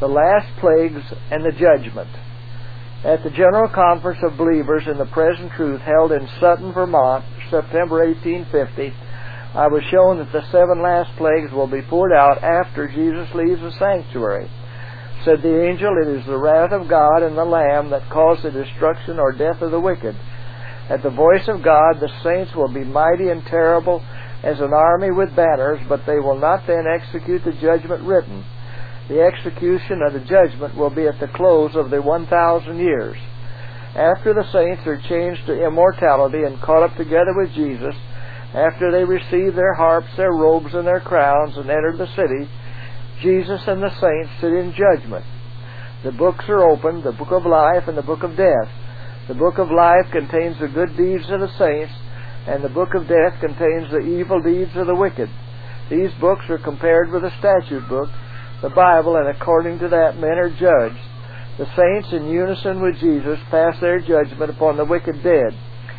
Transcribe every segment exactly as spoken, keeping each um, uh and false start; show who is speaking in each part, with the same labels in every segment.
Speaker 1: the last plagues, and the judgment. At the General Conference of Believers in the Present Truth held in Sutton, Vermont, September eighteen fifty, I was shown that the seven last plagues will be poured out after Jesus leaves the sanctuary. Said the angel, "It is the wrath of God and the Lamb that cause the destruction or death of the wicked. At the voice of God the saints will be mighty and terrible as an army with banners, but they will not then execute the judgment written. The execution of the judgment will be at the close of the one thousand years. After the saints are changed to immortality and caught up together with Jesus, after they receive their harps, their robes, and their crowns, and enter the city, Jesus and the saints sit in judgment. The books are opened, the book of life and the book of death. The book of life contains the good deeds of the saints, and the book of death contains the evil deeds of the wicked. These books are compared with the statute book, the Bible, and according to that men are judged. The saints, in unison with Jesus, pass their judgment upon the wicked dead.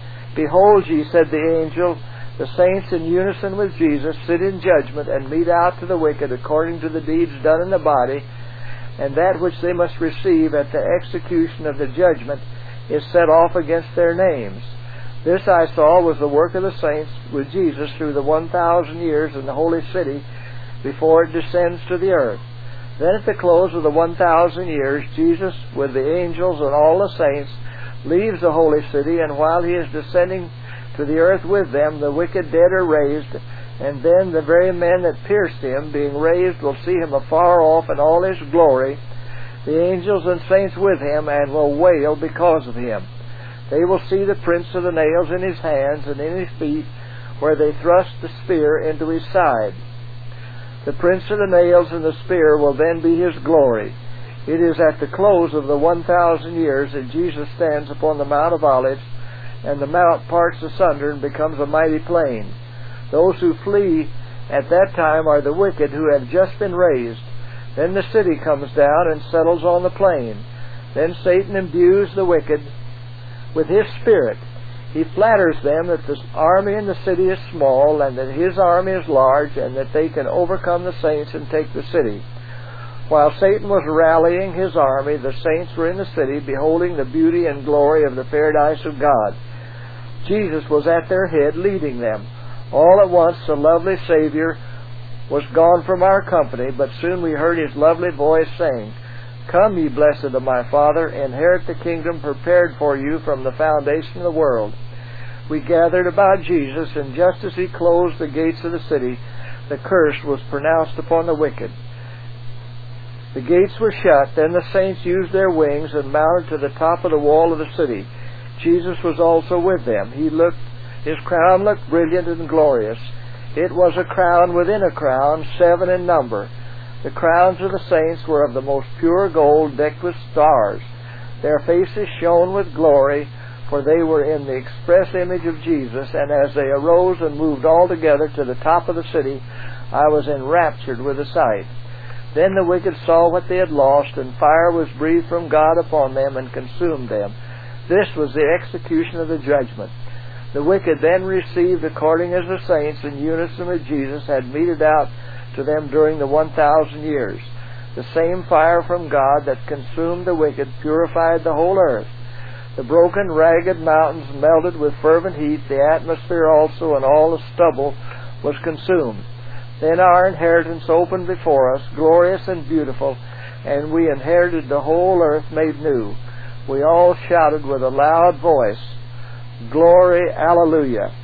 Speaker 1: Behold ye, said the angel, the saints in unison with Jesus sit in judgment and mete out to the wicked according to the deeds done in the body, and that which they must receive at the execution of the judgment is set off against their names. This I saw was the work of the saints with Jesus through the one thousand years in the holy city before it descends to the earth. Then at the close of the one thousand years, Jesus, with the angels and all the saints, leaves the holy city, and while he is descending to the earth with them, the wicked dead are raised, and then the very men that pierced him, being raised, will see him afar off in all his glory, the angels and saints with him, and will wail because of him. They will see the prints of the nails in his hands and in his feet, where they thrust the spear into his side. The prints of the nails and the spear will then be his glory. It is at the close of the one thousand years that Jesus stands upon the Mount of Olives, and the mount parts asunder and becomes a mighty plain. Those who flee at that time are the wicked who have just been raised. Then the city comes down and settles on the plain. Then Satan imbues the wicked with his spirit. He flatters them that the army in the city is small, and that his army is large, and that they can overcome the saints and take the city. While Satan was rallying his army, the saints were in the city, beholding the beauty and glory of the paradise of God. Jesus was at their head, leading them. All at once the lovely Savior was gone from our company, but soon we heard his lovely voice saying, "Come, ye blessed of my Father, inherit the kingdom prepared for you from the foundation of the world." We gathered about Jesus, and just as he closed the gates of the city, the curse was pronounced upon the wicked. The gates were shut. Then the saints used their wings and mounted to the top of the wall of the city. Jesus was also with them. He looked, his crown looked brilliant and glorious. It was a crown within a crown, seven in number. The crowns of the saints were of the most pure gold, decked with stars. Their faces shone with glory, for they were in the express image of Jesus. And as they arose and moved all together to the top of the city, I was enraptured with the sight. Then the wicked saw what they had lost, and fire was breathed from God upon them and consumed them. This was the execution of the judgment. The wicked then received according as the saints in unison with Jesus had meted out to them during the one thousand years. The same fire from God that consumed the wicked purified the whole earth. The broken, ragged mountains melted with fervent heat. The atmosphere also and all the stubble was consumed. Then our inheritance opened before us, glorious and beautiful, and we inherited the whole earth made new. We all shouted with a loud voice, "Glory, Alleluia!"